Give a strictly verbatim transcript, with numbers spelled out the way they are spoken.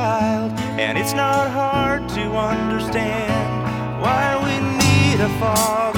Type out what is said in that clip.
child, and it's not hard to understand why we need a father.